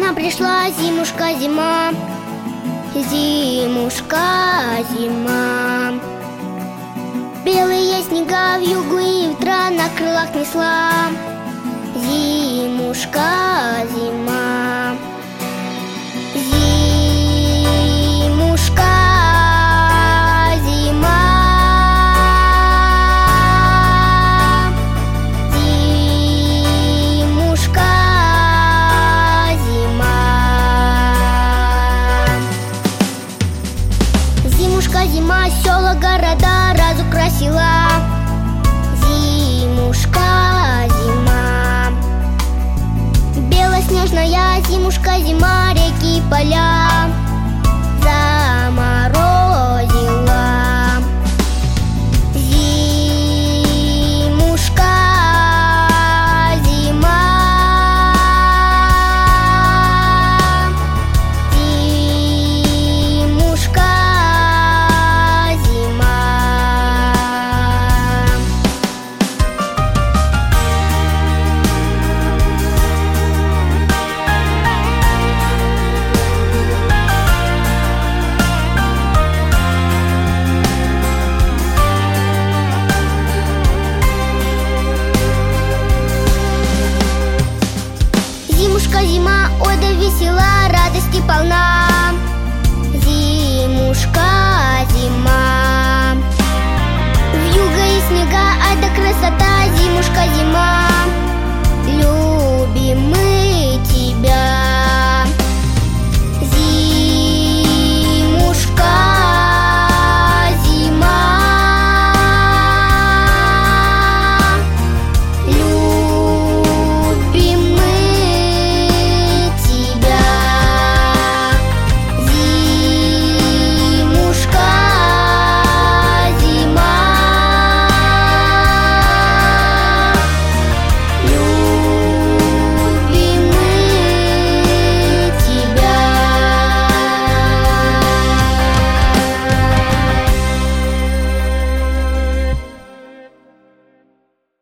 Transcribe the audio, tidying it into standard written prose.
нам пришла зимушка, зима. Зимушка, зима. Белые снега вьюгу и ветра на крылах несла. Зимушка, зима. Зимушка, зима. Зимушка, зима. Зимушка, зима, села, города разукрасила. Зимушка, зима. Белоснежная зимушка, зима, реки и поля заморозила. Зимушка, зима. Зимушка, зима. Зимушка, зима, ой да весела, радости полна. Зимушка, зима. Вьюга и снега, ай да красота. Зимушка, зима.